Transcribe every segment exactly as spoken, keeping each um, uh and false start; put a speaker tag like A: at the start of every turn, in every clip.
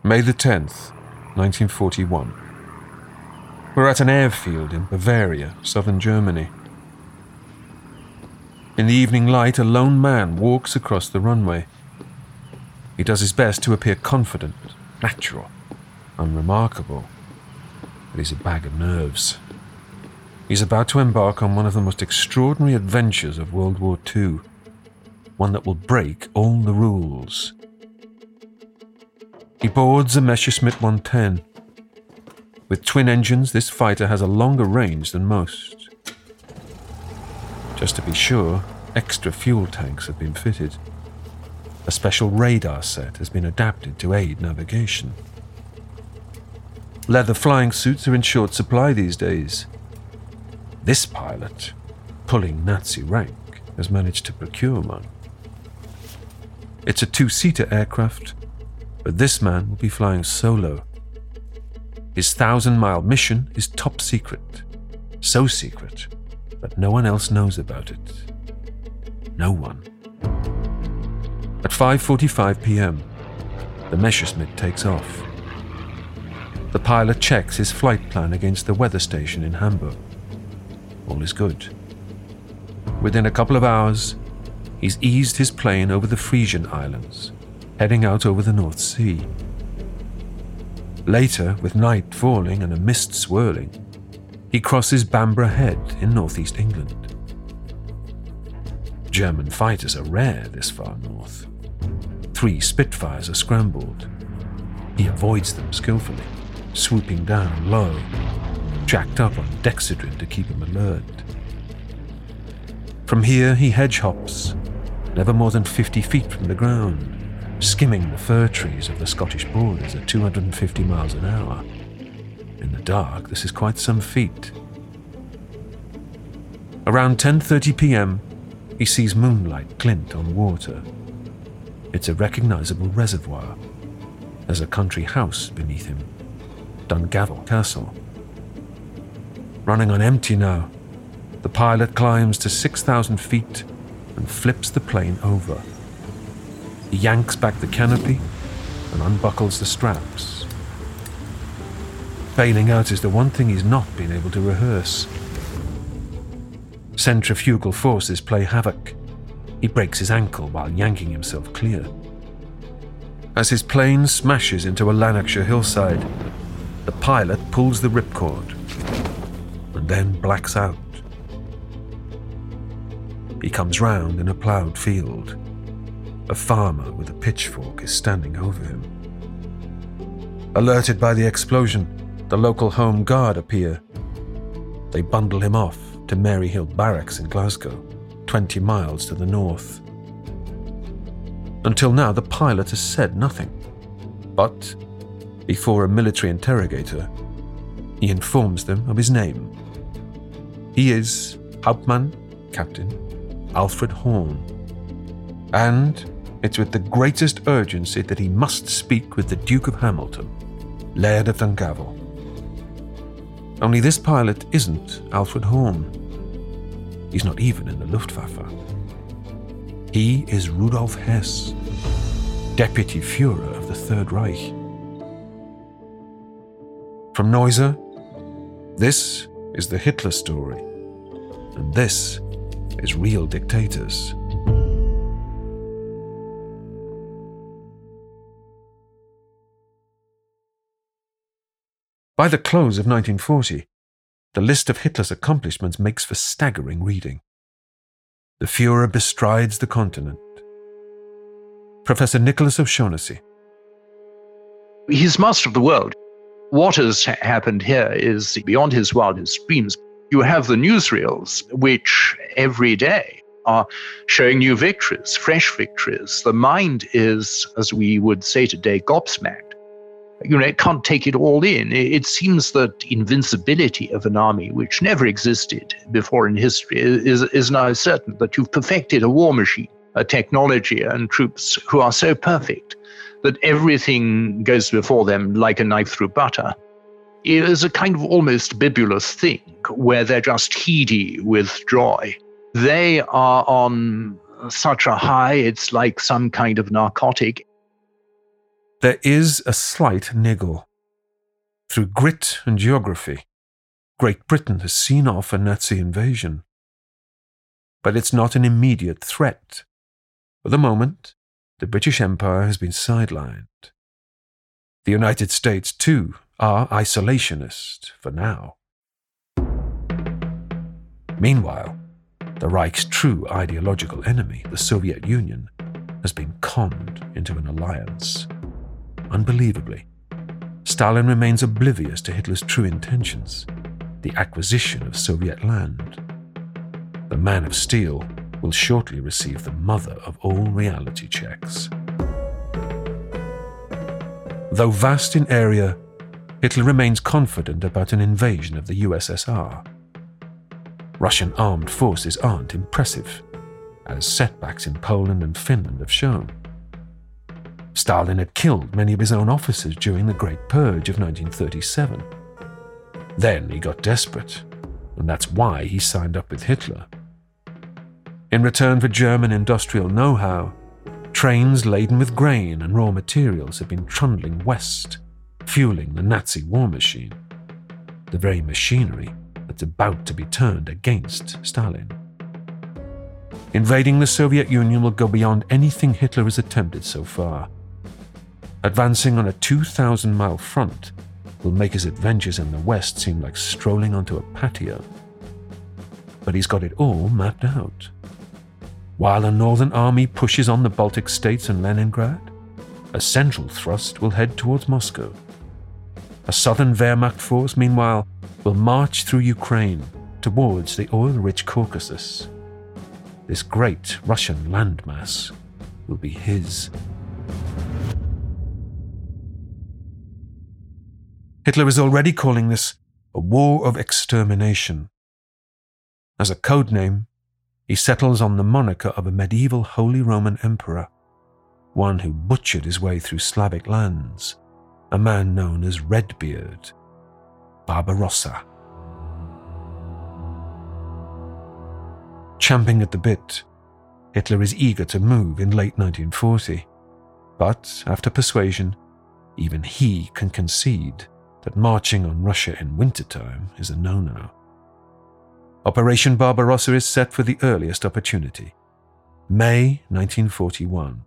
A: May the tenth, nineteen forty-one. We're at an airfield in Bavaria, southern Germany. In the evening light, a lone man walks across the runway. He does his best to appear confident, natural, unremarkable, but he's a bag of nerves. He's about to embark on one of the most extraordinary adventures of World War Two, one that will break all the rules. He boards a Messerschmitt one ten. With twin engines, this fighter has a longer range than most. Just to be sure, extra fuel tanks have been fitted. A special radar set has been adapted to aid navigation. Leather flying suits are in short supply these days. This pilot, pulling Nazi rank, has managed to procure one. It's a two-seater aircraft, but this man will be flying solo. His thousand-mile mission is top secret, so secret that no one else knows about it. No one. At five forty-five p.m., the Messerschmitt takes off. The pilot checks his flight plan against the weather station in Hamburg. All is good. Within a couple of hours, he's eased his plane over the Frisian Islands, heading out over the North Sea. Later, with night falling and a mist swirling, he crosses Bamborough Head in northeast England. German fighters are rare this far north. Three Spitfires are scrambled. He avoids them skillfully, swooping down low, jacked up on Dexedrine to keep him alert. From here he hedge hops, never more than fifty feet from the ground, skimming the fir trees of the Scottish borders at two hundred fifty miles an hour. In the dark, this is quite some feat. Around ten thirty p.m., he sees moonlight glint on water. It's a recognizable reservoir. There's a country house beneath him, Dungavel Castle. Running on empty now, the pilot climbs to six thousand feet and flips the plane over. He yanks back the canopy and unbuckles the straps. Bailing out is the one thing he's not been able to rehearse. Centrifugal forces play havoc. He breaks his ankle while yanking himself clear. As his plane smashes into a Lanarkshire hillside, the pilot pulls the ripcord and then blacks out. He comes round in a ploughed field. A farmer with a pitchfork is standing over him. Alerted by the explosion, the local Home Guard appear. They bundle him off to Maryhill Barracks in Glasgow, twenty miles to the north. Until now, the pilot has said nothing. But, before a military interrogator, he informs them of his name. He is Hauptmann, Captain Alfred Horn. And it's with the greatest urgency that he must speak with the Duke of Hamilton, Laird of Dungavel. Only this pilot isn't Alfred Horn. He's not even in the Luftwaffe. He is Rudolf Hess, Deputy Führer of the Third Reich. From Neuser, this is the Hitler story, and this is Real Dictators. By the close of nineteen forty, the list of Hitler's accomplishments makes for staggering reading. The Führer bestrides the continent. Professor Nicholas O'Shaughnessy.
B: He's master of the world. What has happened here is beyond his wildest dreams. You have the newsreels, which every day are showing new victories, fresh victories. The mind is, as we would say today, gobsmacked. You know, it can't take it all in. It seems that invincibility of an army, which never existed before in history, is, is now certain, that you've perfected a war machine, a technology and troops who are so perfect that everything goes before them like a knife through butter. It is a kind of almost bibulous thing where they're just heady with joy. They are on such a high, it's like some kind of narcotic.
A: There is a slight niggle. Through grit and geography, Great Britain has seen off a Nazi invasion. But it's not an immediate threat. For the moment, the British Empire has been sidelined. The United States, too, are isolationist for now. Meanwhile, the Reich's true ideological enemy, the Soviet Union, has been conned into an alliance. Unbelievably, Stalin remains oblivious to Hitler's true intentions, the acquisition of Soviet land. The Man of Steel will shortly receive the mother of all reality checks. Though vast in area, Hitler remains confident about an invasion of the U S S R. Russian armed forces aren't impressive, as setbacks in Poland and Finland have shown. Stalin had killed many of his own officers during the Great Purge of nineteen thirty-seven. Then he got desperate, and that's why he signed up with Hitler. In return for German industrial know-how, trains laden with grain and raw materials have been trundling west, fueling the Nazi war machine, the very machinery that's about to be turned against Stalin. Invading the Soviet Union will go beyond anything Hitler has attempted so far. Advancing on a two thousand mile front will make his adventures in the West seem like strolling onto a patio. But he's got it all mapped out. While a Northern Army pushes on the Baltic states and Leningrad, a central thrust will head towards Moscow. A Southern Wehrmacht force, meanwhile, will march through Ukraine towards the oil-rich Caucasus. This great Russian landmass will be his. Hitler is already calling this a war of extermination. As a code name, he settles on the moniker of a medieval Holy Roman Emperor, one who butchered his way through Slavic lands, a man known as Redbeard, Barbarossa. Champing at the bit, Hitler is eager to move in late nineteen forty, but after persuasion, even he can concede that marching on Russia in wintertime is a no-no. Operation Barbarossa is set for the earliest opportunity, May nineteen forty-one.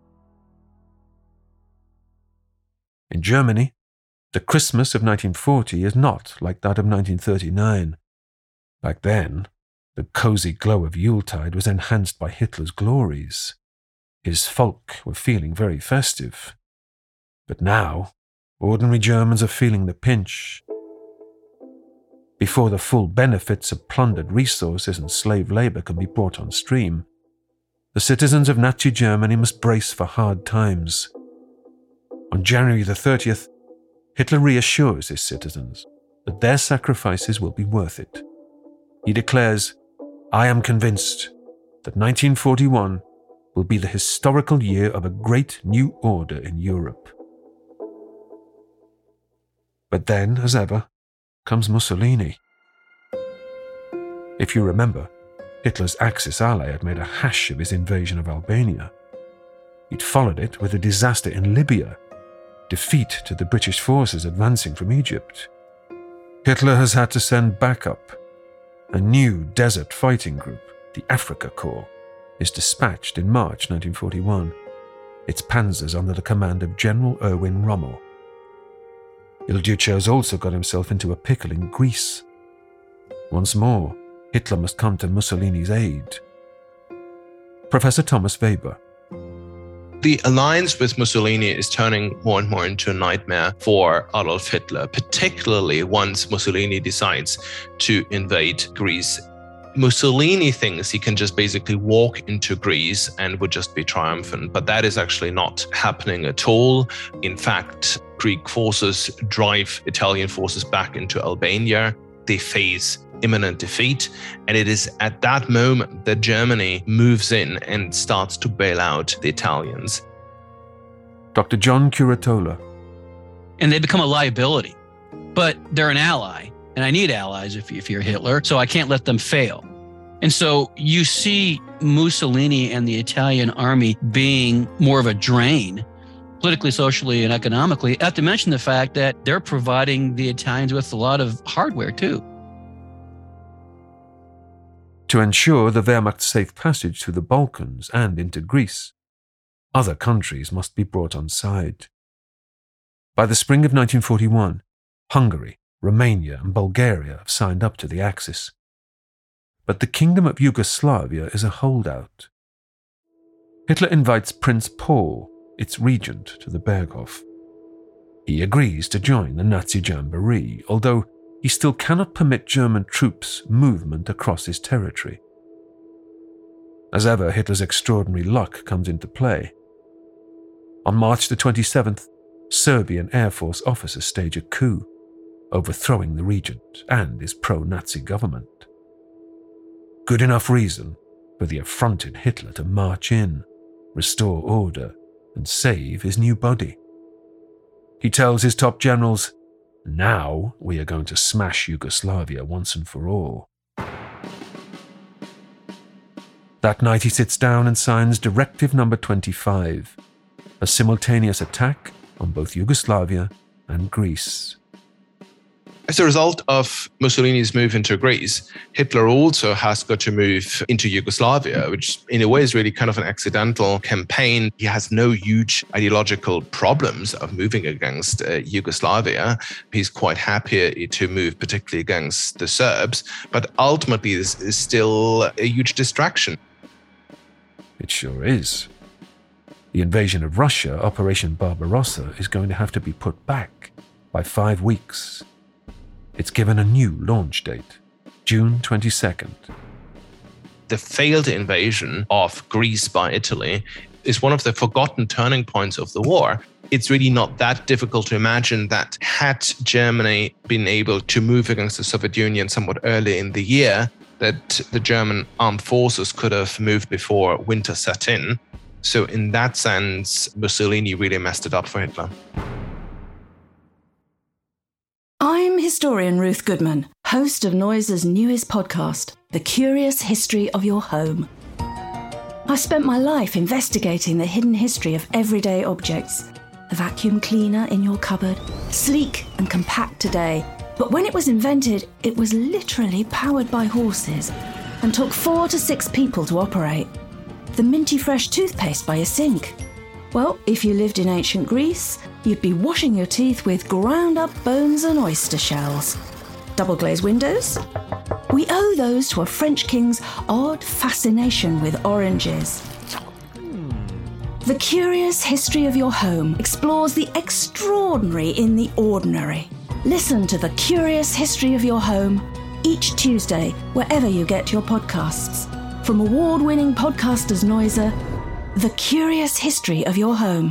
A: In Germany, the Christmas of nineteen forty is not like that of nineteen thirty-nine. Back then, the cozy glow of Yuletide was enhanced by Hitler's glories. His folk were feeling very festive. But now, ordinary Germans are feeling the pinch. Before the full benefits of plundered resources and slave labor can be brought on stream, the citizens of Nazi Germany must brace for hard times. On January the thirtieth, Hitler reassures his citizens that their sacrifices will be worth it. He declares, "I am convinced that nineteen forty-one will be the historical year of a great new order in Europe." But then, as ever, comes Mussolini. If you remember, Hitler's Axis ally had made a hash of his invasion of Albania. He'd followed it with a disaster in Libya, defeat to the British forces advancing from Egypt. Hitler has had to send backup. A new desert fighting group, the Afrika Korps, is dispatched in March nineteen forty-one. Its panzers under the command of General Erwin Rommel. Il Duce has also got himself into a pickle in Greece. Once more, Hitler must come to Mussolini's aid. Professor Thomas Weber.
C: The alliance with Mussolini is turning more and more into a nightmare for Adolf Hitler, particularly once Mussolini decides to invade Greece. Mussolini thinks he can just basically walk into Greece and would just be triumphant, but that is actually not happening at all. In fact, Greek forces drive Italian forces back into Albania. They face imminent defeat, and it is at that moment that Germany moves in and starts to bail out the Italians.
A: Doctor John Curatola.
D: And they become a liability, but they're an ally, and I need allies if, if you're Hitler, so I can't let them fail. And so you see Mussolini and the Italian army being more of a drain politically, socially, and economically. Not to mention the fact that they're providing the Italians with a lot of hardware too.
A: To ensure the Wehrmacht's safe passage through the Balkans and into Greece, other countries must be brought on side. By the spring of nineteen forty-one, Hungary, Romania, and Bulgaria have signed up to the Axis. But the Kingdom of Yugoslavia is a holdout. Hitler invites Prince Paul, its regent, to the Berghof. He agrees to join the Nazi jamboree, although he still cannot permit German troops movement across his territory. As ever, Hitler's extraordinary luck comes into play. On March the twenty-seventh, Serbian Air Force officers stage a coup, overthrowing the regent and his pro-Nazi government. Good enough reason for the affronted Hitler to march in, restore order, and save his new body. He tells his top generals, "Now we are going to smash Yugoslavia once and for all." That night he sits down and signs Directive Number twenty-five, a simultaneous attack on both Yugoslavia and Greece.
C: As a result of Mussolini's move into Greece, Hitler also has got to move into Yugoslavia, which in a way is really kind of an accidental campaign. He has no huge ideological problems of moving against uh, Yugoslavia. He's quite happy to move particularly against the Serbs, but ultimately this is still a huge distraction.
A: It sure is. The invasion of Russia, Operation Barbarossa, is going to have to be put back by five weeks. It's given a new launch date, June twenty-second.
C: The failed invasion of Greece by Italy is one of the forgotten turning points of the war. It's really not that difficult to imagine that had Germany been able to move against the Soviet Union somewhat early in the year, that the German armed forces could have moved before winter set in. So in that sense, Mussolini really messed it up for Hitler.
E: I'm historian Ruth Goodman, host of Noiser's newest podcast, The Curious History of Your Home. I've spent my life investigating the hidden history of everyday objects. The vacuum cleaner in your cupboard, sleek and compact today, but when it was invented, it was literally powered by horses and took four to six people to operate. The minty fresh toothpaste by a sink. Well, if you lived in ancient Greece, you'd be washing your teeth with ground-up bones and oyster shells. Double-glazed windows? We owe those to a French king's odd fascination with oranges. The Curious History of Your Home explores the extraordinary in the ordinary. Listen to The Curious History of Your Home each Tuesday, wherever you get your podcasts. From award-winning podcasters Noiser, The Curious History of Your Home.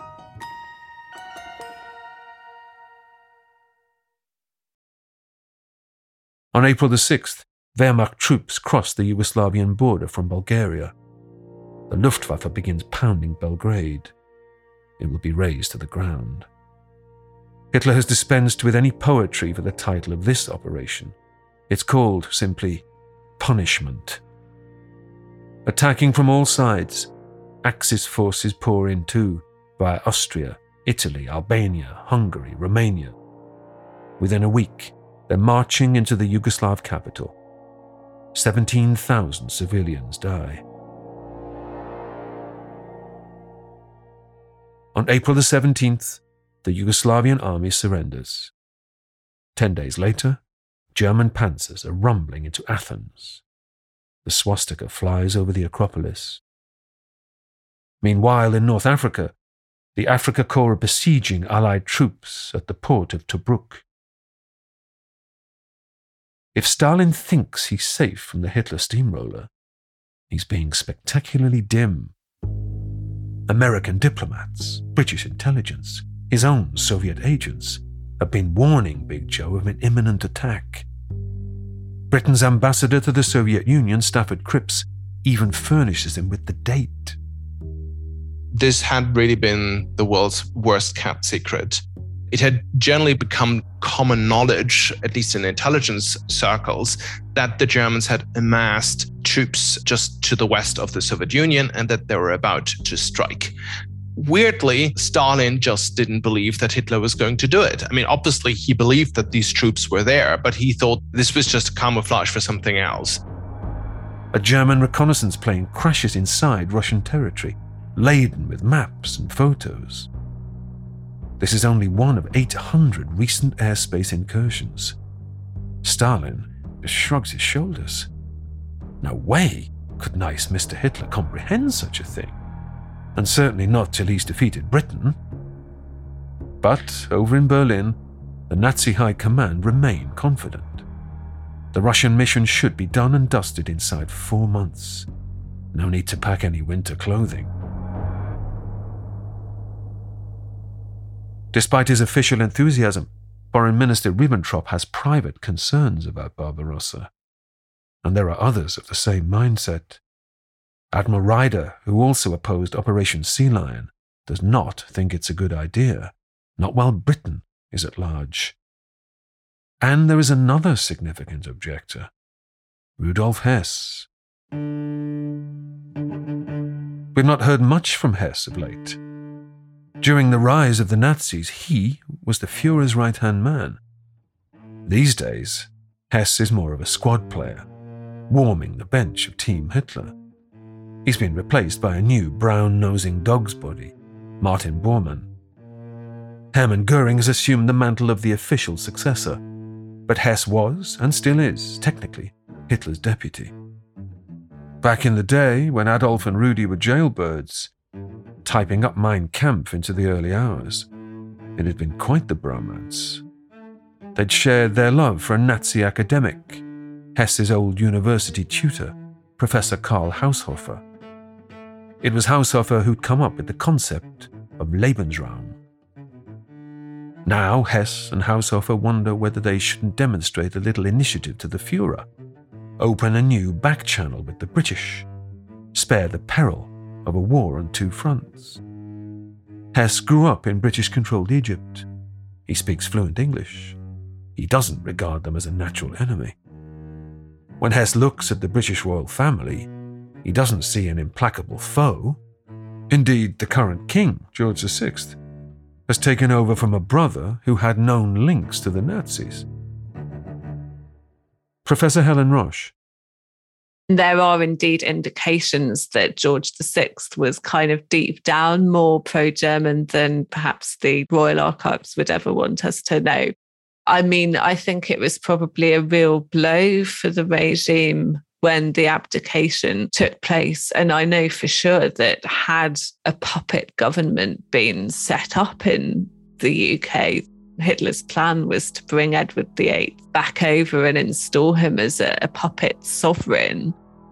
A: On April the sixth, Wehrmacht troops cross the Yugoslavian border from Bulgaria. The Luftwaffe begins pounding Belgrade. It will be razed to the ground. Hitler has dispensed with any poetry for the title of this operation. It's called simply Punishment. Attacking from all sides, Axis forces pour in too, via Austria, Italy, Albania, Hungary, Romania. Within a week, they're marching into the Yugoslav capital. seventeen thousand civilians die. On April the seventeenth, the Yugoslavian army surrenders. Ten days later, German panzers are rumbling into Athens. The swastika flies over the Acropolis. Meanwhile, in North Africa, the Afrika Korps are besieging Allied troops at the port of Tobruk. If Stalin thinks he's safe from the Hitler steamroller, he's being spectacularly dim. American diplomats, British intelligence, his own Soviet agents have been warning Big Joe of an imminent attack. Britain's ambassador to the Soviet Union, Stafford Cripps, even furnishes him with the date.
C: This had really been the world's worst kept secret. It had generally become common knowledge, at least in intelligence circles, that the Germans had amassed troops just to the west of the Soviet Union and that they were about to strike. Weirdly, Stalin just didn't believe that Hitler was going to do it. I mean, obviously, he believed that these troops were there, but he thought this was just camouflage for something else.
A: A German reconnaissance plane crashes inside Russian territory, laden with maps and photos. This is only one of eight hundred recent airspace incursions. Stalin just shrugs his shoulders. No way could nice Mister Hitler comprehend such a thing, and certainly not till he's defeated Britain. But over in Berlin, the Nazi High Command remain confident. The Russian mission should be done and dusted inside four months. No need to pack any winter clothing. Despite his official enthusiasm, Foreign Minister Ribbentrop has private concerns about Barbarossa. And there are others of the same mindset. Admiral Ryder, who also opposed Operation Sea Lion, does not think it's a good idea, not while Britain is at large. And there is another significant objector, Rudolf Hess. We've not heard much from Hess of late. During the rise of the Nazis, he was the Führer's right-hand man. These days, Hess is more of a squad player, warming the bench of Team Hitler. He's been replaced by a new brown-nosing dog's body, Martin Bormann. Hermann Goering has assumed the mantle of the official successor, but Hess was, and still is, technically, Hitler's deputy. Back in the day, when Adolf and Rudy were jailbirds, typing up Mein Kampf into the early hours, it had been quite the bromance. They'd shared their love for a Nazi academic, Hess's old university tutor, Professor Karl Haushofer. It was Haushofer who'd come up with the concept of Lebensraum. Now Hess and Haushofer wonder whether they shouldn't demonstrate a little initiative to the Führer, open a new back channel with the British, spare the peril of a war on two fronts. Hess grew up in British-controlled Egypt. He speaks fluent English. He doesn't regard them as a natural enemy. When Hess looks at the British royal family, he doesn't see an implacable foe. Indeed, the current king, George the Sixth, has taken over from a brother who had known links to the Nazis. Professor Helen Roche.
F: There are indeed indications that George the Sixth was kind of deep down more pro-German than perhaps the Royal Archives would ever want us to know. I mean, I think it was probably a real blow for the regime when the abdication took place. And I know for sure that had a puppet government been set up in the U K, Hitler's plan was to bring Edward the Eighth back over and install him as a, a puppet sovereign.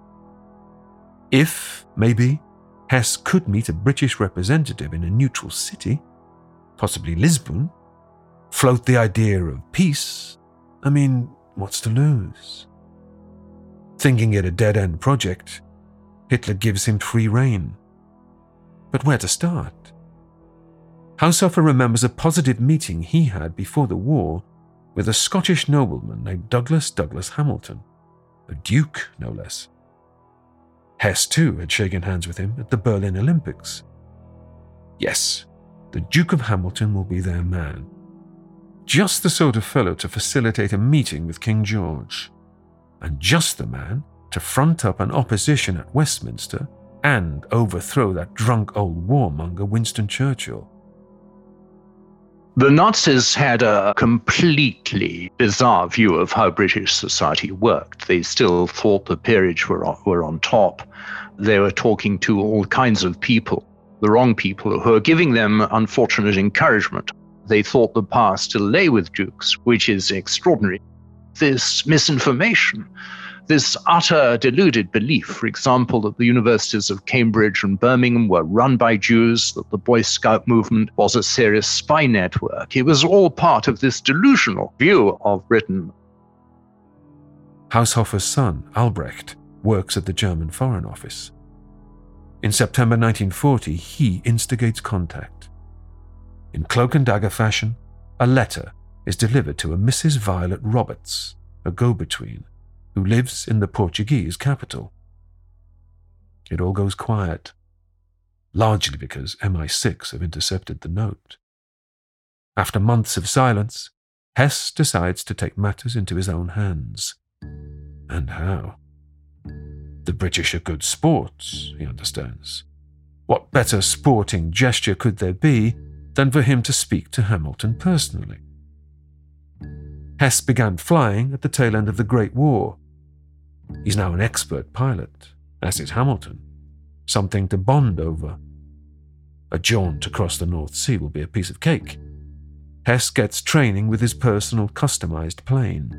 A: If, maybe, Hess could meet a British representative in a neutral city, possibly Lisbon, float the idea of peace, I mean, what's to lose? Thinking it a dead-end project, Hitler gives him free rein. But where to start? Haushofer remembers a positive meeting he had before the war with a Scottish nobleman named Douglas Douglas Hamilton, a duke, no less. Hess, too, had shaken hands with him at the Berlin Olympics. Yes, the Duke of Hamilton will be their man. Just the sort of fellow to facilitate a meeting with King George, and just the man to front up an opposition at Westminster and overthrow that drunk old warmonger Winston Churchill.
B: The Nazis had a completely bizarre view of how British society worked. They still thought the peerage were on, were on top. They were talking to all kinds of people, the wrong people, who were giving them unfortunate encouragement. They thought the power still lay with dukes, which is extraordinary. This misinformation, this utter deluded belief, for example, that the universities of Cambridge and Birmingham were run by Jews, that the Boy Scout movement was a serious spy network. It was all part of this delusional view of Britain.
A: Haushofer's son, Albrecht, works at the German Foreign Office. In September nineteen forty, he instigates contact. In cloak and dagger fashion, a letter is delivered to a Missus Violet Roberts, a go-between, who lives in the Portuguese capital. It all goes quiet. largely because M I six have intercepted the note. After months of silence, Hess decides to take matters into his own hands. And how? The British are good sports, he understands. What better sporting gesture could there be than for him to speak to Hamilton personally? Hess began flying at the tail end of the Great War. He's now an expert pilot, as is Hamilton, something to bond over. A jaunt across the North Sea will be a piece of cake. Hess gets training with his personal customized plane.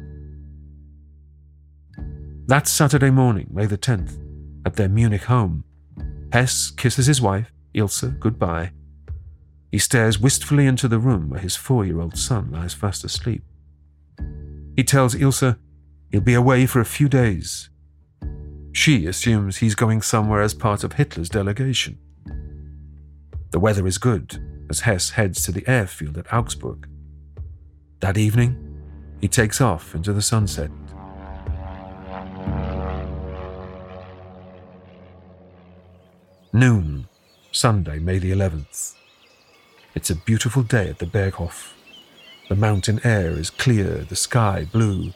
A: That Saturday morning, May the tenth, at their Munich home, Hess kisses his wife, Ilse, goodbye. He stares wistfully into the room where his four-year-old son lies fast asleep. He tells Ilse he'll be away for a few days. She assumes he's going somewhere as part of Hitler's delegation. The weather is good as Hess heads to the airfield at Augsburg. That evening, he takes off into the sunset. Noon, Sunday, May the eleventh. It's a beautiful day at the Berghof. The mountain air is clear, the sky blue.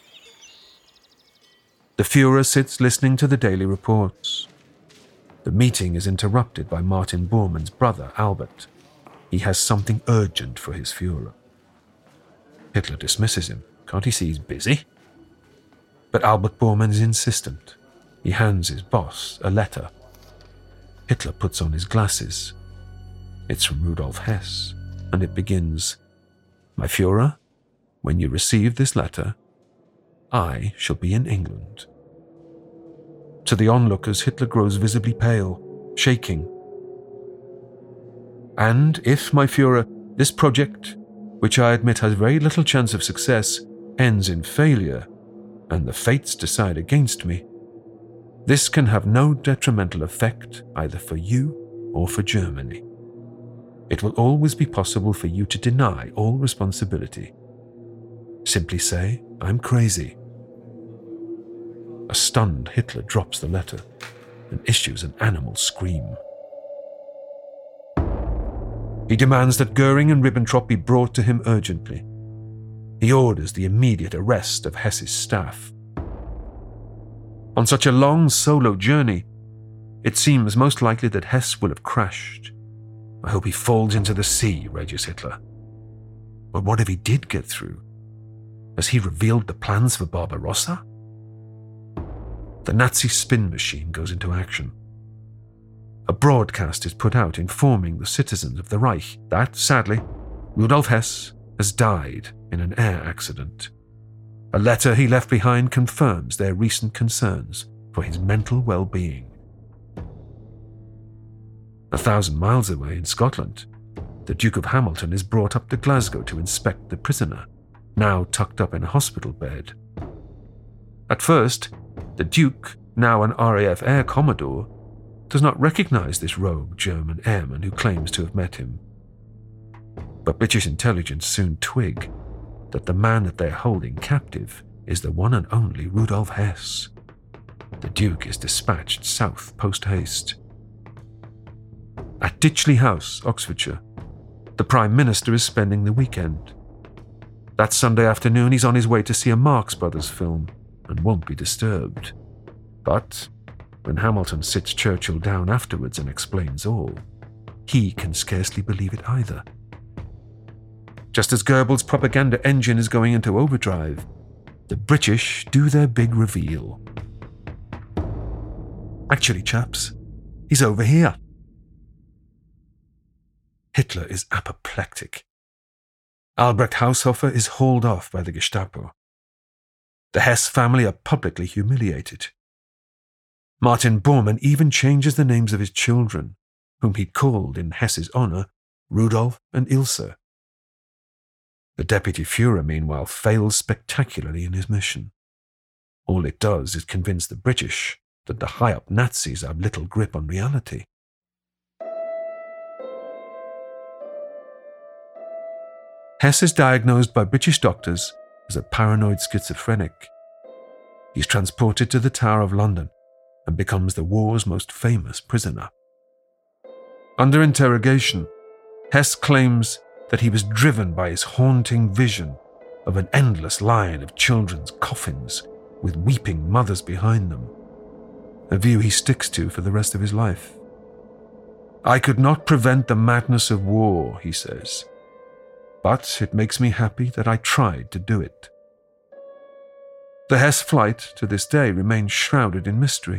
A: The Führer sits listening to the daily reports. The meeting is interrupted by Martin Bormann's brother, Albert. He has something urgent for his Führer. Hitler dismisses him. Can't he see he's busy? But Albert Bormann is insistent. He hands his boss a letter. Hitler puts on his glasses. It's from Rudolf Hess, and it begins, "My Führer, when you receive this letter, I shall be in England." To the onlookers, Hitler grows visibly pale, shaking. "And if, my Führer, this project, which I admit has very little chance of success, ends in failure, and the fates decide against me, this can have no detrimental effect either for you or for Germany. It will always be possible for you to deny all responsibility. Simply say, I'm crazy." A stunned Hitler drops the letter and issues an animal scream. He demands that Goering and Ribbentrop be brought to him urgently. He orders the immediate arrest of Hess's staff. On such a long solo journey, it seems most likely that Hess will have crashed. "I hope he falls into the sea," rages Hitler. But what if he did get through? Has he revealed the plans for Barbarossa? The Nazi spin machine goes into action. A broadcast is put out informing the citizens of the Reich that, sadly, Rudolf Hess has died in an air accident. A letter he left behind confirms their recent concerns for his mental well-being. A thousand miles away in Scotland, the Duke of Hamilton is brought up to Glasgow to inspect the prisoner, now tucked up in a hospital bed. At first, the Duke, now an R A F Air Commodore, does not recognize this rogue German airman who claims to have met him. But British intelligence soon twig that the man that they're holding captive is the one and only Rudolf Hess. The Duke is dispatched south post-haste. At Ditchley House, Oxfordshire, the Prime Minister is spending the weekend. That Sunday afternoon he's on his way to see a Marx Brothers film and won't be disturbed. But when Hamilton sits Churchill down afterwards and explains all, he can scarcely believe it either. Just as Goebbels' propaganda engine is going into overdrive, the British do their big reveal. "Actually, chaps, he's over here." Hitler is apoplectic. Albrecht Haushofer is hauled off by the Gestapo. The Hess family are publicly humiliated. Martin Bormann even changes the names of his children, whom he'd called in Hess's honor Rudolf and Ilse. The Deputy Führer, meanwhile, fails spectacularly in his mission. All it does is convince the British that the high-up Nazis have little grip on reality. Hess is diagnosed by British doctors as a paranoid schizophrenic. He's transported to the Tower of London and becomes the war's most famous prisoner. Under interrogation, Hess claims that he was driven by his haunting vision of an endless line of children's coffins with weeping mothers behind them, a view he sticks to for the rest of his life. I could not prevent the madness of war, he says, but it makes me happy that I tried to do it. The Hess flight to this day remains shrouded in mystery.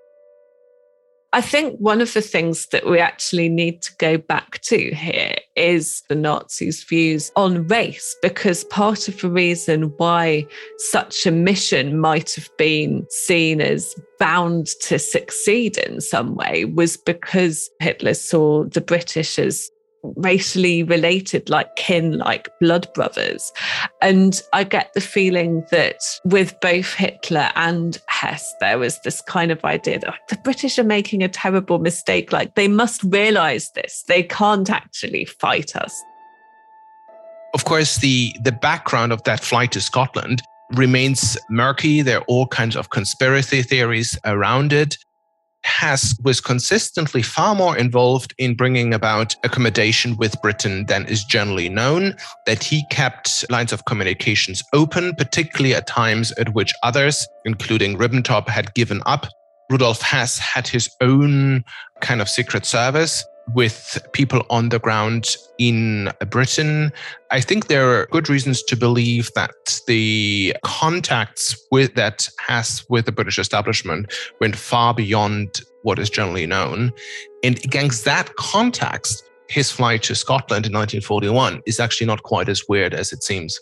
F: I think one of the things that we actually need to go back to here is the Nazis' views on race, because part of the reason why such a mission might have been seen as bound to succeed in some way was because Hitler saw the British as racially related, like kin, like blood brothers. And I get the feeling that with both Hitler and Hess, there was this kind of idea that the British are making a terrible mistake. Like, they must realize this. They can't actually fight us.
C: Of course, the, the background of that flight to Scotland remains murky. There are all kinds of conspiracy theories around it. Hess was consistently far more involved in bringing about accommodation with Britain than is generally known, that he kept lines of communications open, particularly at times at which others, including Ribbentrop, had given up. Rudolf Hess had his own kind of secret service with people on the ground in Britain. I think there are good reasons to believe that the contacts with that Hess with the British establishment went far beyond what is generally known. And against that context, his flight to Scotland in nineteen forty-one is actually not quite as weird as it seems.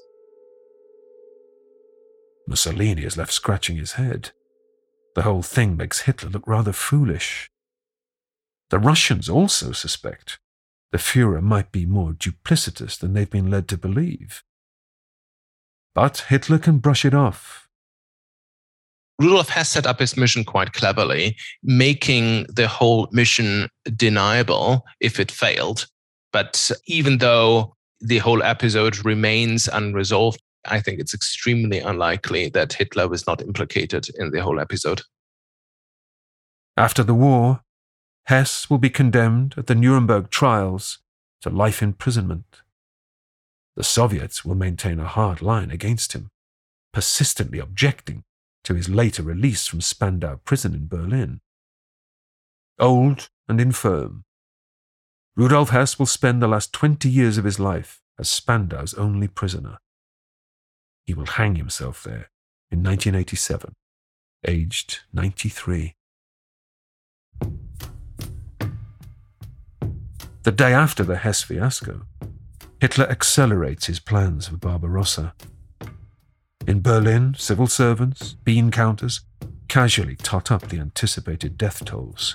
A: Mussolini is left scratching his head. The whole thing makes Hitler look rather foolish. The Russians also suspect the Führer might be more duplicitous than they've been led to believe. But Hitler can brush it off.
C: Rudolf Hess set up his mission quite cleverly, making the whole mission deniable if it failed. But even though the whole episode remains unresolved, I think it's extremely unlikely that Hitler was not implicated in the whole episode.
A: After the war, Hess will be condemned at the Nuremberg trials to life imprisonment. The Soviets will maintain a hard line against him, persistently objecting to his later release from Spandau prison in Berlin. Old and infirm, Rudolf Hess will spend the last twenty years of his life as Spandau's only prisoner. He will hang himself there in nineteen eighty-seven, aged ninety-three. The day after the Hess fiasco, Hitler accelerates his plans for Barbarossa. In Berlin, civil servants, bean counters, casually tot up the anticipated death tolls.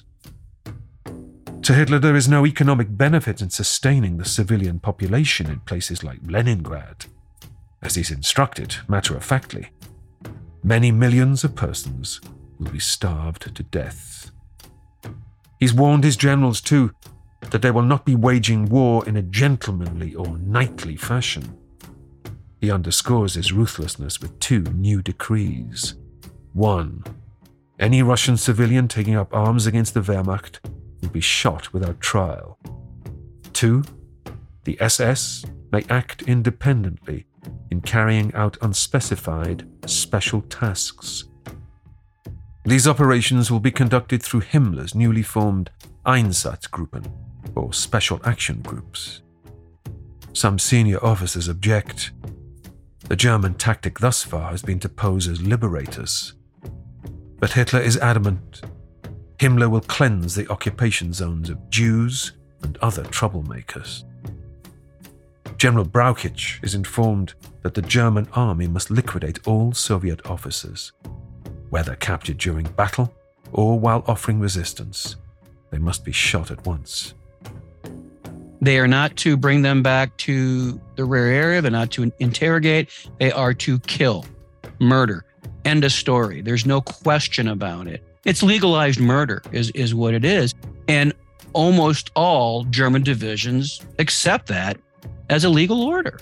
A: To Hitler, there is no economic benefit in sustaining the civilian population in places like Leningrad. As he's instructed, matter-of-factly, many millions of persons will be starved to death. He's warned his generals, too, that they will not be waging war in a gentlemanly or knightly fashion. He underscores his ruthlessness with two new decrees. One, any Russian civilian taking up arms against the Wehrmacht will be shot without trial. Two, the S S may act independently in carrying out unspecified special tasks. These operations will be conducted through Himmler's newly formed Einsatzgruppen, or Special Action Groups. Some senior officers object. The German tactic thus far has been to pose as liberators. But Hitler is adamant. Himmler will cleanse the occupation zones of Jews and other troublemakers. General Brauchitsch is informed that the German army must liquidate all Soviet officers. Whether captured during battle or while offering resistance, they must be shot at once.
D: They are not to bring them back to the rear area. They're not to interrogate. They are to kill, murder. End of story. There's no question about it. It's legalized murder is, is what it is. And almost all German divisions accept that as a legal order.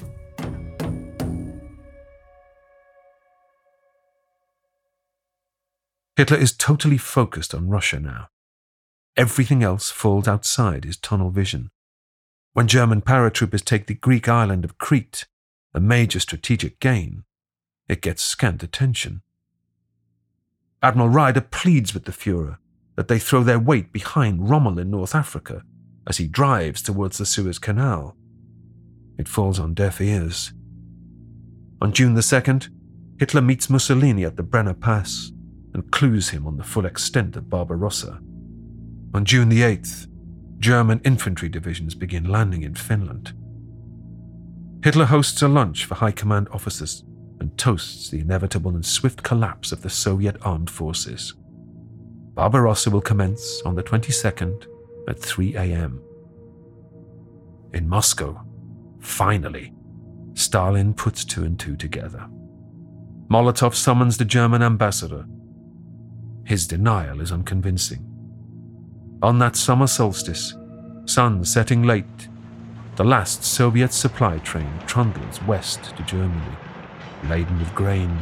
A: Hitler is totally focused on Russia now. Everything else falls outside his tunnel vision. When German paratroopers take the Greek island of Crete, a major strategic gain, it gets scant attention. Admiral Ryder pleads with the Führer that they throw their weight behind Rommel in North Africa as he drives towards the Suez Canal. It falls on deaf ears. On June the second, Hitler meets Mussolini at the Brenner Pass and clues him on the full extent of Barbarossa. On June the eighth, German infantry divisions begin landing in Finland. Hitler hosts a lunch for high command officers and toasts the inevitable and swift collapse of the Soviet armed forces. Barbarossa will commence on the twenty-second at three a.m. In Moscow, finally, Stalin puts two and two together. Molotov summons the German ambassador. His denial is unconvincing. On that summer solstice, sun setting late, the last Soviet supply train trundles west to Germany, laden with grain.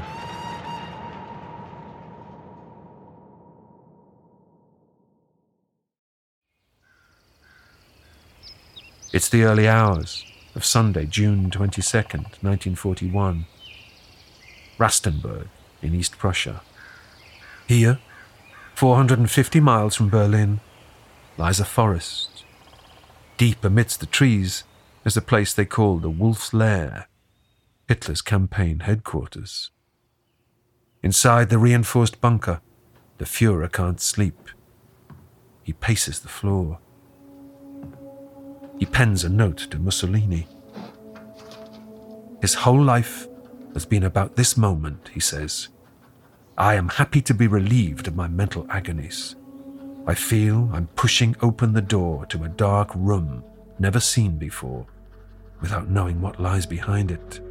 A: It's the early hours of Sunday, June twenty-second, nineteen forty-one. Rastenburg in East Prussia. Here, four hundred fifty miles from Berlin, lies a forest. Deep amidst the trees is a place they call the Wolf's Lair, Hitler's campaign headquarters. Inside the reinforced bunker, the Führer can't sleep. He paces the floor. He pens a note to Mussolini. His whole life has been about this moment, he says. I am happy to be relieved of my mental agonies. I feel I'm pushing open the door to a dark room never seen before, without knowing what lies behind it.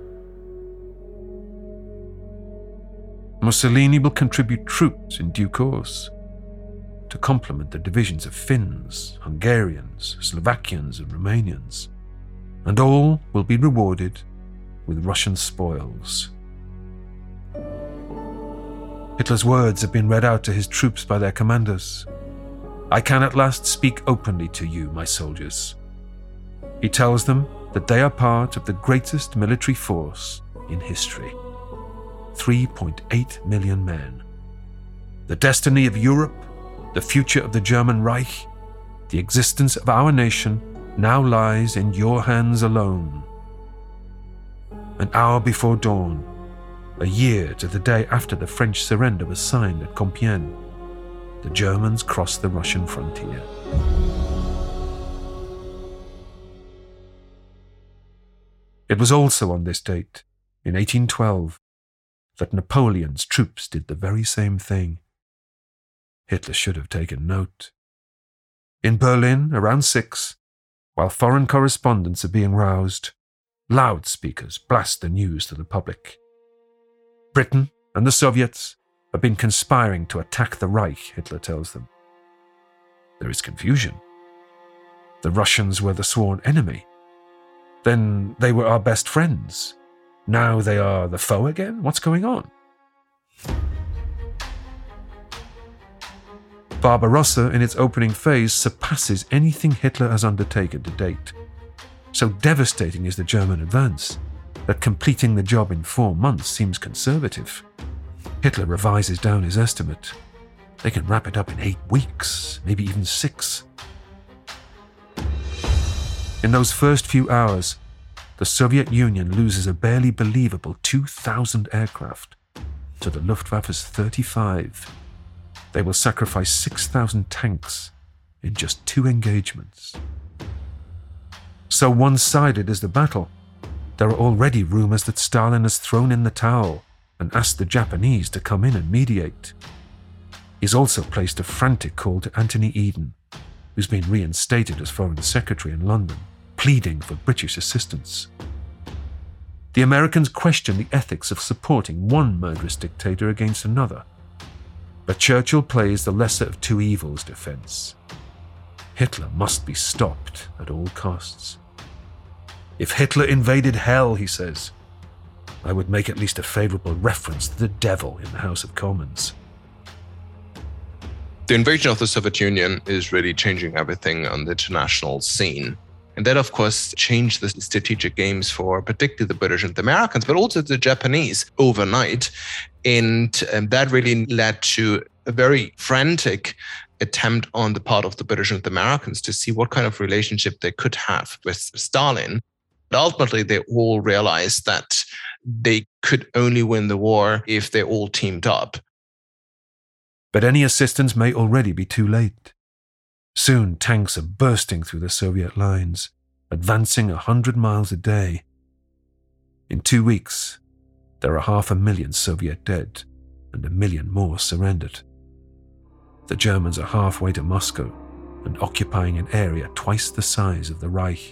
A: Mussolini will contribute troops in due course to complement the divisions of Finns, Hungarians, Slovakians and Romanians, and all will be rewarded with Russian spoils. Hitler's words have been read out to his troops by their commanders. I can at last speak openly to you, my soldiers. He tells them that they are part of the greatest military force in history. three point eight million men. The destiny of Europe, the future of the German Reich, the existence of our nation now lies in your hands alone. An hour before dawn, a year to the day after the French surrender was signed at Compiègne, the Germans crossed the Russian frontier. It was also on this date, in eighteen twelve, that Napoleon's troops did the very same thing. Hitler should have taken note. In Berlin, around six, while foreign correspondents are being roused, loudspeakers blast the news to the public. Britain and the Soviets have been conspiring to attack the Reich, Hitler tells them. There is confusion. The Russians were the sworn enemy. Then they were our best friends. Now they are the foe again? What's going on? Barbarossa, in its opening phase, surpasses anything Hitler has undertaken to date. So devastating is the German advance that completing the job in four months seems conservative. Hitler revises down his estimate. They can wrap it up in eight weeks, maybe even six. In those first few hours, the Soviet Union loses a barely believable two thousand aircraft to the Luftwaffe's thirty-five. They will sacrifice six thousand tanks in just two engagements. So one-sided is the battle. There are already rumors that Stalin has thrown in the towel and asked the Japanese to come in and mediate. He's also placed a frantic call to Anthony Eden, who's been reinstated as Foreign Secretary in London, pleading for British assistance. The Americans question the ethics of supporting one murderous dictator against another, but Churchill plays the lesser of two evils defense. Hitler must be stopped at all costs. If Hitler invaded hell, he says, I would make at least a favourable reference to the devil in the House of Commons.
C: The invasion of the Soviet Union is really changing everything on the international scene. And that, of course, changed the strategic games for particularly the British and the Americans, but also the Japanese overnight. And um, that really led to a very frantic attempt on the part of the British and the Americans to see what kind of relationship they could have with Stalin. But ultimately, they all realized that they could only win the war if they all teamed up.
A: But any assistance may already be too late. Soon, tanks are bursting through the Soviet lines, advancing a hundred miles a day. In two weeks, there are half a million Soviet dead and a million more surrendered. The Germans are halfway to Moscow and occupying an area twice the size of the Reich.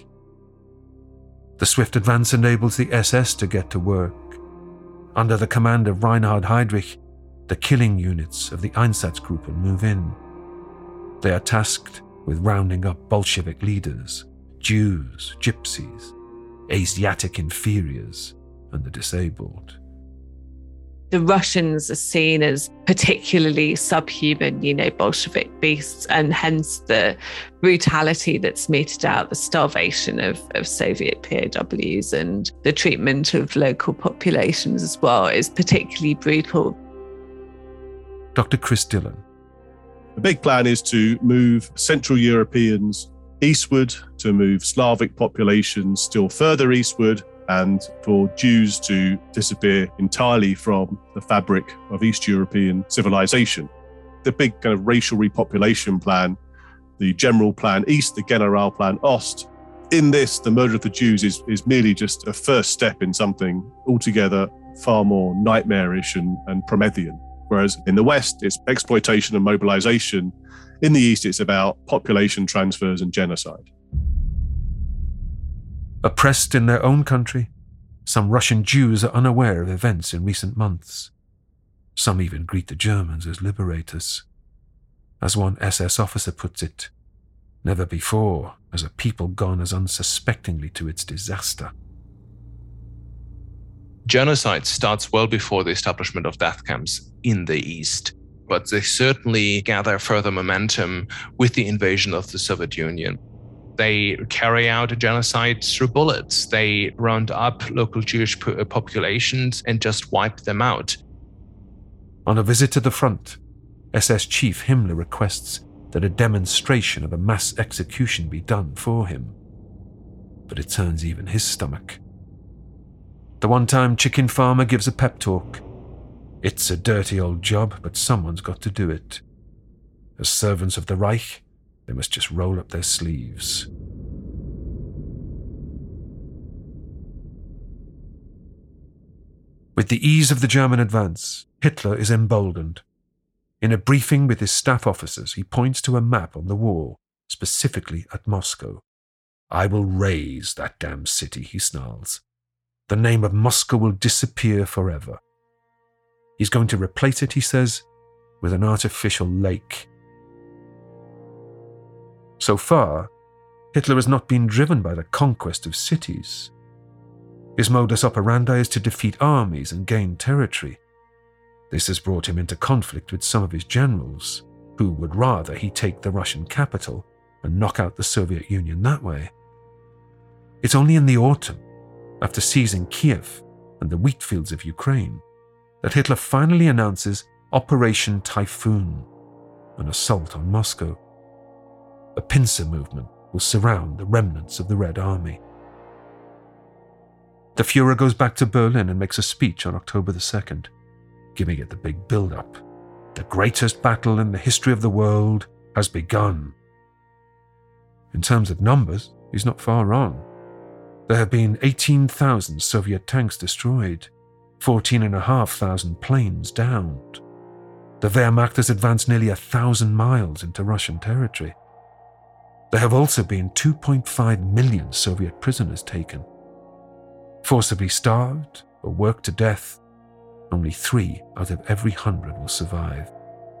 A: The swift advance enables the S S to get to work. Under the command of Reinhard Heydrich, the killing units of the Einsatzgruppen move in. They are tasked with rounding up Bolshevik leaders, Jews, gypsies, Asiatic inferiors, and the disabled.
F: The Russians are seen as particularly subhuman, you know, Bolshevik beasts, and hence the brutality that's meted out, the starvation of, of Soviet P O Ws and the treatment of local populations as well is particularly brutal.
A: Doctor Chris Dillon.
G: The big plan is to move Central Europeans eastward, to move Slavic populations still further eastward, and for Jews to disappear entirely from the fabric of East European civilization. The big kind of racial repopulation plan, the General Plan East, the Generalplan Ost. In this, the murder of the Jews is, is merely just a first step in something altogether far more nightmarish and, and Promethean. Whereas in the West, it's exploitation and mobilization. In the East, it's about population transfers and genocide.
A: Oppressed in their own country, some Russian Jews are unaware of events in recent months. Some even greet the Germans as liberators. As one S S officer puts it, never before has a people gone as unsuspectingly to its disaster.
C: Genocide starts well before the establishment of death camps in the East, but they certainly gather further momentum with the invasion of the Soviet Union. They carry out a genocide through bullets. They round up local Jewish populations and just wipe them out.
A: On a visit to the front, S S Chief Himmler requests that a demonstration of a mass execution be done for him. But it turns even his stomach. The one-time chicken farmer gives a pep talk. It's a dirty old job, but someone's got to do it. As servants of the Reich, they must just roll up their sleeves. With the ease of the German advance, Hitler is emboldened. In a briefing with his staff officers, he points to a map on the wall, specifically at Moscow. "I will raze that damn city," he snarls. "The name of Moscow will disappear forever." He's going to replace it, he says, with an artificial lake. So far, Hitler has not been driven by the conquest of cities. His modus operandi is to defeat armies and gain territory. This has brought him into conflict with some of his generals, who would rather he take the Russian capital and knock out the Soviet Union that way. It's only in the autumn, after seizing Kiev and the wheat fields of Ukraine, that Hitler finally announces Operation Typhoon, an assault on Moscow. A pincer movement will surround the remnants of the Red Army. The Fuhrer goes back to Berlin and makes a speech on October the second, giving it the big build-up. The greatest battle in the history of the world has begun. In terms of numbers, he's not far wrong. There have been eighteen thousand Soviet tanks destroyed, fourteen and a half thousand planes downed. The Wehrmacht has advanced nearly a thousand miles into Russian territory. There have also been two point five million Soviet prisoners taken. Forcibly starved or worked to death, only three out of every hundred will survive.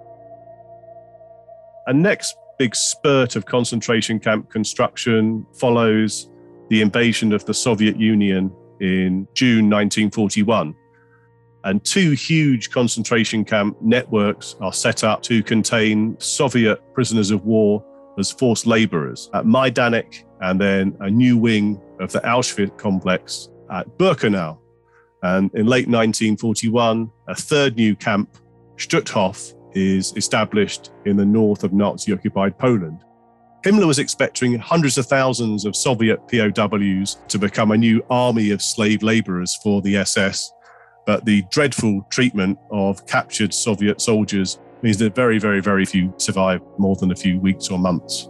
G: A next big spurt of concentration camp construction follows the invasion of the Soviet Union in June nineteen forty-one. and two huge concentration camp networks are set up to contain Soviet prisoners of war as forced laborers at Majdanek, and then a new wing of the Auschwitz complex at Birkenau. And in late nineteen forty-one, a third new camp, Stutthof, is established in the north of Nazi-occupied Poland. Himmler was expecting hundreds of thousands of Soviet P O Ws to become a new army of slave laborers for the S S, but the dreadful treatment of captured Soviet soldiers means that very, very, very few survive more than a few weeks or months.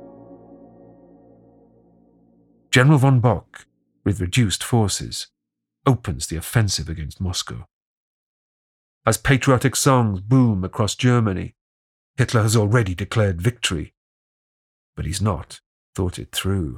A: General von Bock, with reduced forces, opens the offensive against Moscow. As patriotic songs boom across Germany, Hitler has already declared victory, but he's not thought it through.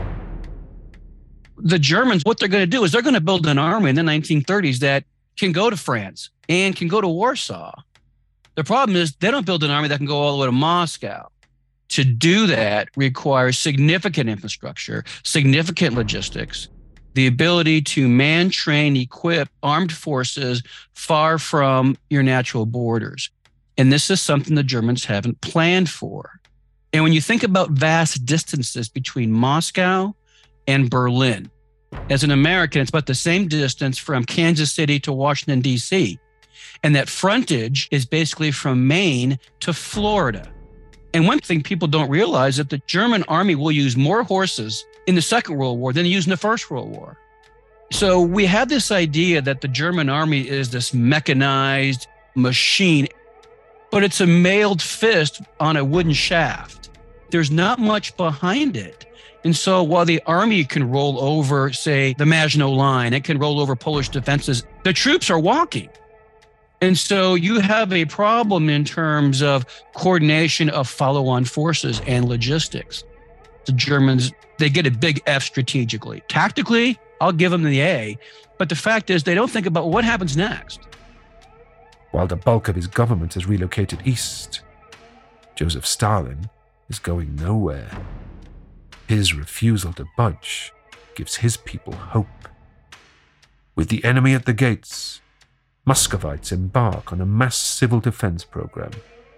D: The Germans, what they're going to do is they're going to build an army in the nineteen thirties that can go to France and can go to Warsaw. The problem is they don't build an army that can go all the way to Moscow. To do that requires significant infrastructure, significant logistics, the ability to man, train, equip armed forces far from your natural borders. And this is something the Germans haven't planned for. And when you think about vast distances between Moscow and Berlin, as an American, it's about the same distance from Kansas City to Washington, D C. And that frontage is basically from Maine to Florida. And one thing people don't realize is that the German army will use more horses in the Second World War than they used in the First World War. So we have this idea that the German army is this mechanized machine, but it's a mailed fist on a wooden shaft. There's not much behind it. And so while the army can roll over, say, the Maginot Line, it can roll over Polish defenses, the troops are walking. And so you have a problem in terms of coordination of follow-on forces and logistics. The Germans, they get a big F strategically. Tactically, I'll give them the A, but the fact is they don't think about what happens next.
A: While the bulk of his government has relocated east, Joseph Stalin is going nowhere. His refusal to budge gives his people hope. With the enemy at the gates, Muscovites embark on a mass civil defense program.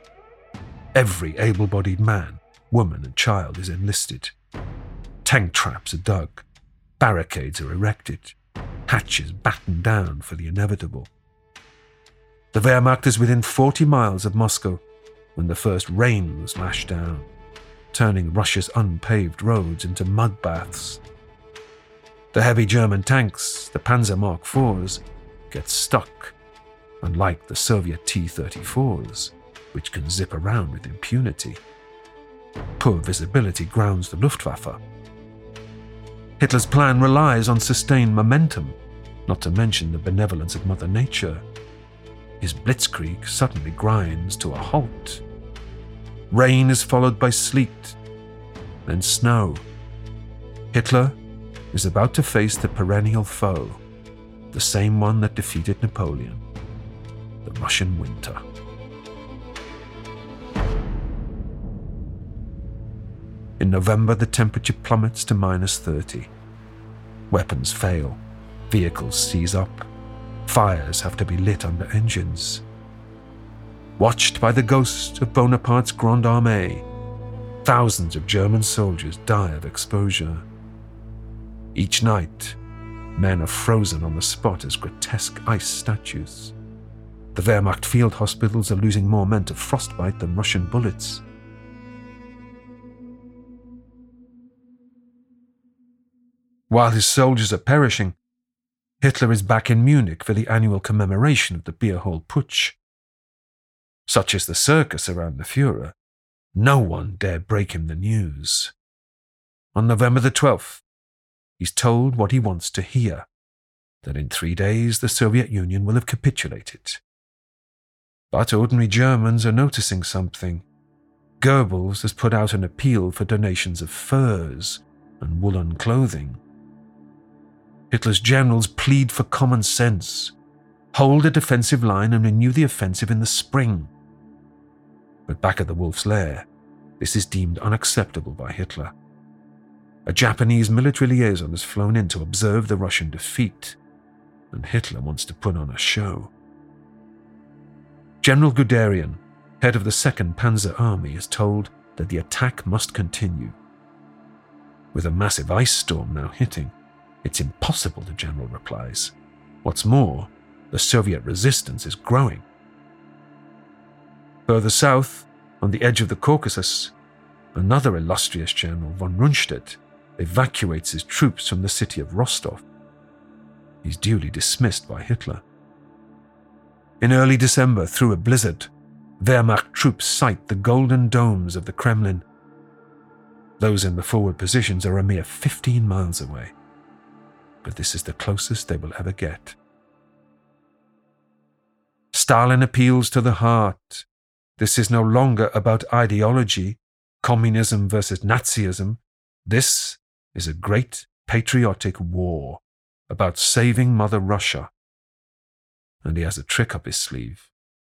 A: Every able-bodied man, woman, and child is enlisted. Tank traps are dug, barricades are erected, hatches battened down for the inevitable. The Wehrmacht is within forty miles of Moscow when the first rain was lashed down, turning Russia's unpaved roads into mud baths. The heavy German tanks, the Panzer Mark fours, get stuck, unlike the Soviet T thirty-fours, which can zip around with impunity. Poor visibility grounds the Luftwaffe. Hitler's plan relies on sustained momentum, not to mention the benevolence of Mother Nature. His blitzkrieg suddenly grinds to a halt. Rain is followed by sleet, then snow. Hitler is about to face the perennial foe, the same one that defeated Napoleon, the Russian winter. In November, the temperature plummets to minus thirty. Weapons fail, vehicles seize up, fires have to be lit under engines. Watched by the ghost of Bonaparte's Grande Armée, thousands of German soldiers die of exposure. Each night, men are frozen on the spot as grotesque ice statues. The Wehrmacht field hospitals are losing more men to frostbite than Russian bullets. While his soldiers are perishing, Hitler is back in Munich for the annual commemoration of the Beer Hall Putsch. Such is the circus around the Führer, no one dare break him the news. On November the twelfth, he's told what he wants to hear, that in three days the Soviet Union will have capitulated. But ordinary Germans are noticing something. Goebbels has put out an appeal for donations of furs and woolen clothing. Hitler's generals plead for common sense, hold a defensive line and renew the offensive in the spring. But back at the Wolf's Lair, this is deemed unacceptable by Hitler. A Japanese military liaison has flown in to observe the Russian defeat, and Hitler wants to put on a show. General Guderian, head of the Second Panzer Army, is told that the attack must continue. With a massive ice storm now hitting, it's impossible, the general replies. What's more, the Soviet resistance is growing. Further south, on the edge of the Caucasus, another illustrious general, von Rundstedt, evacuates his troops from the city of Rostov. He's duly dismissed by Hitler. In early December, through a blizzard, Wehrmacht troops sight the golden domes of the Kremlin. Those in the forward positions are a mere fifteen miles away, but this is the closest they will ever get. Stalin appeals to the heart. This is no longer about ideology, communism versus Nazism. This is a great patriotic war about saving Mother Russia. And he has a trick up his sleeve.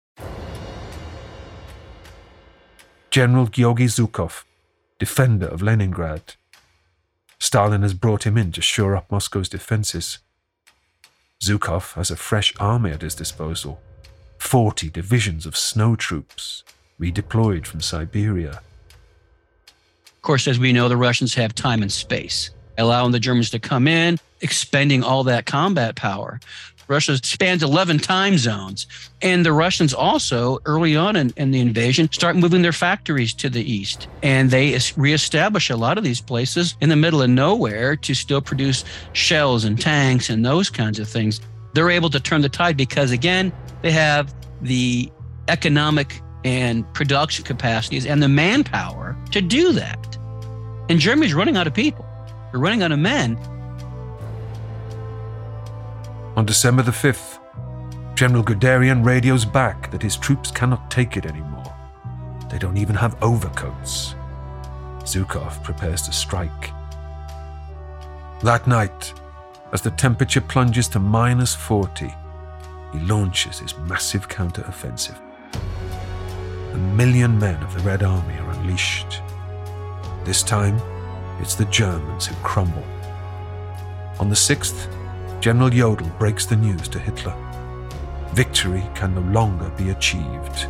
A: General Georgy Zhukov, defender of Leningrad. Stalin has brought him in to shore up Moscow's defenses. Zhukov has a fresh army at his disposal. Forty divisions of snow troops, redeployed from Siberia.
D: Of course, as we know, the Russians have time and space, allowing the Germans to come in, expending all that combat power. Russia spans eleven time zones. And the Russians also, early on in, in the invasion, start moving their factories to the east. And they reestablish a lot of these places in the middle of nowhere to still produce shells and tanks and those kinds of things. They're able to turn the tide because, again, they have the economic and production capacities and the manpower to do that. And Germany's running out of people. They're running out of men.
A: On December the fifth, General Guderian radios back that his troops cannot take it anymore. They don't even have overcoats. Zhukov prepares to strike. That night, as the temperature plunges to minus forty, he launches his massive counter-offensive. A million men of the Red Army are unleashed. This time, it's the Germans who crumble. On the sixth, General Jodl breaks the news to Hitler. Victory can no longer be achieved.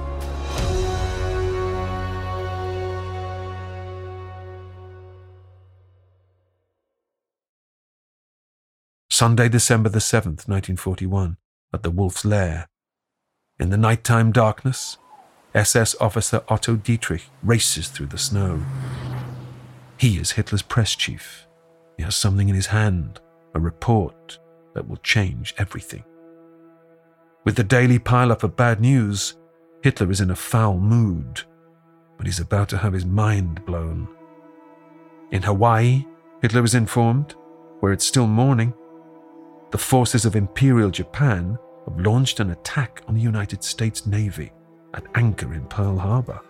A: Sunday, December the seventh, nineteen forty-one, at the Wolf's Lair. In the nighttime darkness, S S officer Otto Dietrich races through the snow. He is Hitler's press chief. He has something in his hand, a report that will change everything. With the daily pile-up of bad news, Hitler is in a foul mood, but he's about to have his mind blown. In Hawaii, Hitler is informed, where it's still morning, the forces of Imperial Japan have launched an attack on the United States Navy at anchor in Pearl Harbor.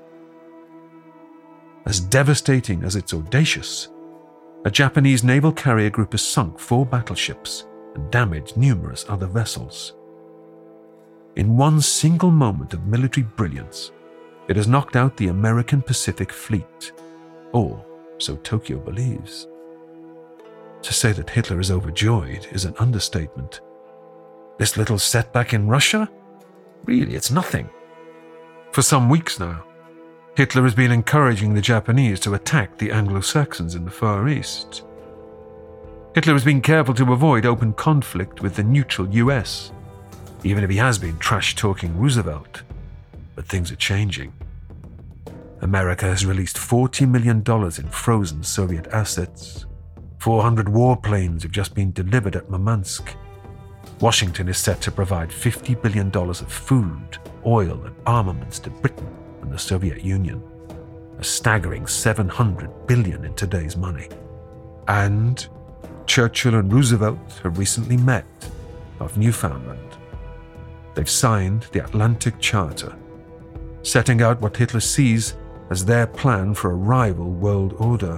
A: As devastating as it's audacious, a Japanese naval carrier group has sunk four battleships and damaged numerous other vessels. In one single moment of military brilliance, it has knocked out the American Pacific Fleet, or so Tokyo believes. To say that Hitler is overjoyed is an understatement. This little setback in Russia? Really, it's nothing. For some weeks now, Hitler has been encouraging the Japanese to attack the Anglo-Saxons in the Far East. Hitler has been careful to avoid open conflict with the neutral U S, even if he has been trash-talking Roosevelt. But things are changing. America has released forty million dollars in frozen Soviet assets. four hundred warplanes have just been delivered at Murmansk. Washington is set to provide fifty billion dollars of food, oil, and armaments to Britain and the Soviet Union, a staggering seven hundred billion dollars in today's money. And Churchill and Roosevelt have recently met off Newfoundland. They've signed the Atlantic Charter, setting out what Hitler sees as their plan for a rival world order.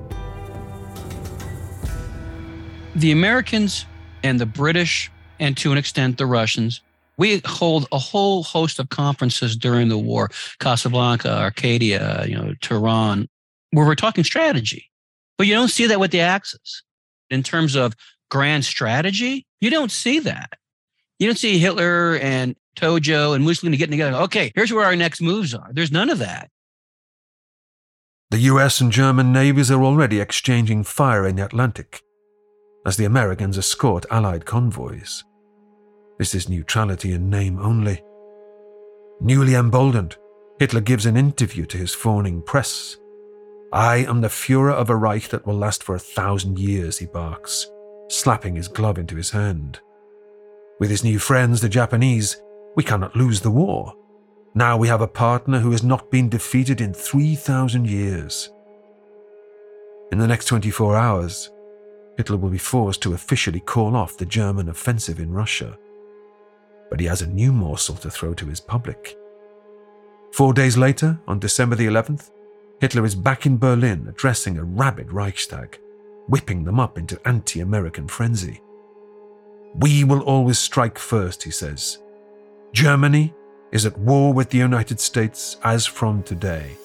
D: The Americans and the British, and to an extent the Russians, we hold a whole host of conferences during the war, Casablanca, Arcadia, you know, Tehran, where we're talking strategy. But you don't see that with the Axis in terms of grand strategy? You don't see that. You don't see Hitler and Tojo and Mussolini getting together. Okay, here's where our next moves are. There's none of that.
A: The U S and German navies are already exchanging fire in the Atlantic as the Americans escort Allied convoys. This is neutrality in name only. Newly emboldened, Hitler gives an interview to his fawning press. I am the Führer of a Reich that will last for a thousand years, he barks, slapping his glove into his hand. With his new friends, the Japanese, we cannot lose the war. Now we have a partner who has not been defeated in three thousand years. In the next twenty-four hours, Hitler will be forced to officially call off the German offensive in Russia. But he has a new morsel to throw to his public. Four days later, on December the eleventh, Hitler is back in Berlin addressing a rabid Reichstag, whipping them up into anti-American frenzy. We will always strike first, he says. Germany is at war with the United States as from today.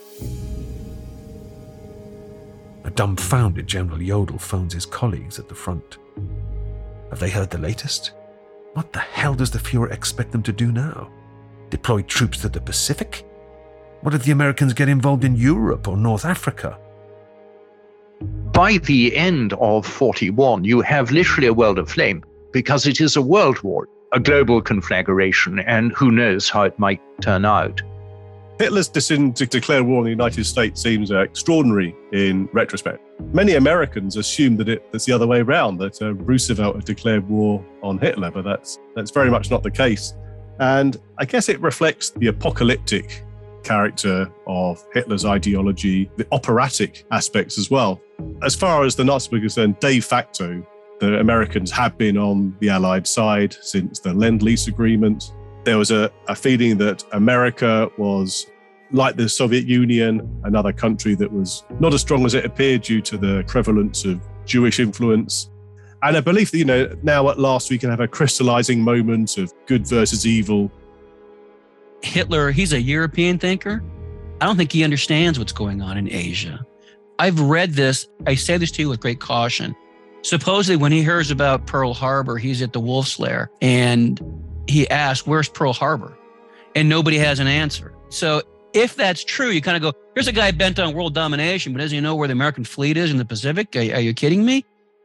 A: A dumbfounded General Jodl phones his colleagues at the front. Have they heard the latest? What the hell does the Fuhrer expect them to do now? Deploy troops to the Pacific? What if the Americans get involved in Europe or North Africa?
B: By the end of forty-one, you have literally a world aflame because it is a world war, a global conflagration, and who knows how it might turn out.
G: Hitler's decision to declare war on the United States seems uh, extraordinary in retrospect. Many Americans assume that it, it's the other way around, that uh, Roosevelt had declared war on Hitler, but that's, that's very much not the case. And I guess it reflects the apocalyptic character of Hitler's ideology, the operatic aspects as well. As far as the Nazis were concerned, de facto, the Americans have been on the Allied side since the Lend-Lease agreement. There was a, a feeling that America was, like the Soviet Union, another country that was not as strong as it appeared due to the prevalence of Jewish influence. And a belief that, you know, now at last we can have a crystallizing moment of good versus evil.
D: Hitler, he's a European thinker. I don't think he understands what's going on in Asia. I've read this. I say this to you with great caution. Supposedly, when he hears about Pearl Harbor, he's at the Wolf's Lair and he asks, where's Pearl Harbor? And nobody has an answer. So if that's true, you kind of go, here's a guy bent on world domination, but doesn't he know where the American fleet is in the Pacific? Are, are you kidding me?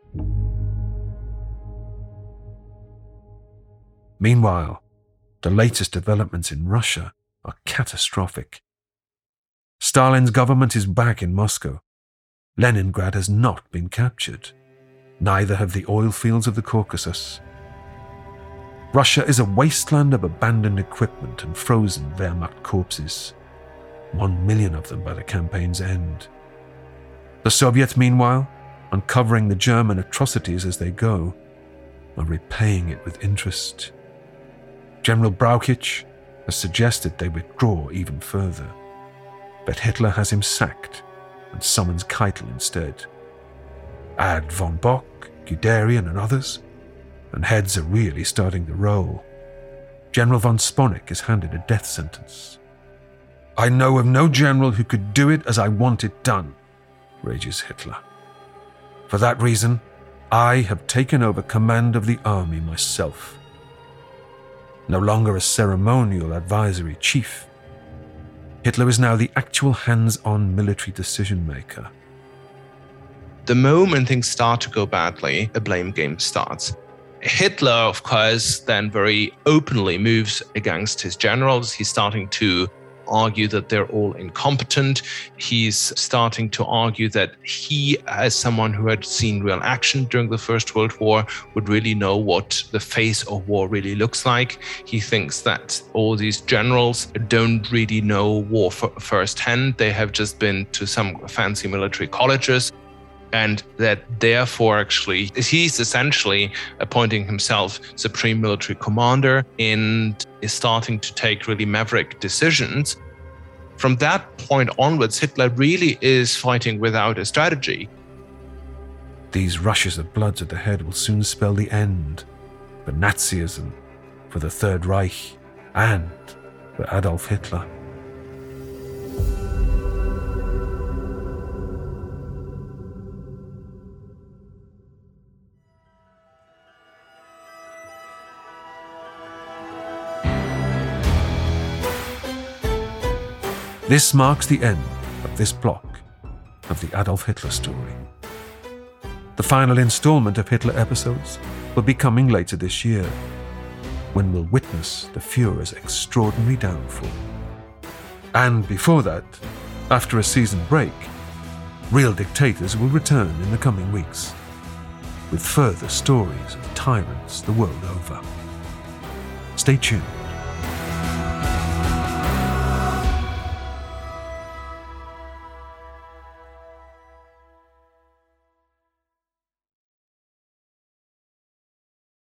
A: Meanwhile, the latest developments in Russia are catastrophic. Stalin's government is back in Moscow. Leningrad has not been captured. Neither have the oil fields of the Caucasus. Russia is a wasteland of abandoned equipment and frozen Wehrmacht corpses. One million of them by the campaign's end. The Soviets, meanwhile, uncovering the German atrocities as they go, are repaying it with interest. General Brauchitsch has suggested they withdraw even further, but Hitler has him sacked and summons Keitel instead. Add von Bock, Guderian and others, and heads are really starting to roll. General von Sponeck is handed a death sentence. I know of no general who could do it as I want it done, rages Hitler. For that reason, I have taken over command of the army myself. No longer a ceremonial advisory chief, Hitler is now the actual hands-on military decision-maker.
C: The moment things start to go badly, a blame game starts. Hitler, of course, then very openly moves against his generals. He's starting to argue that they're all incompetent. He's starting to argue that he, as someone who had seen real action during the First World War, would really know what the face of war really looks like. He thinks that all these generals don't really know war firsthand. They have just been to some fancy military colleges. And that therefore, actually, he's essentially appointing himself supreme military commander and is starting to take really maverick decisions. From that point onwards, Hitler really is fighting without a strategy.
A: These rushes of blood to the head will soon spell the end for Nazism, for the Third Reich, and for Adolf Hitler. This marks the end of this block of the Adolf Hitler story. The final installment of Hitler episodes will be coming later this year, when we'll witness the Führer's extraordinary downfall. And before that, after a season break, Real Dictators will return in the coming weeks, with further stories of tyrants the world over. Stay tuned.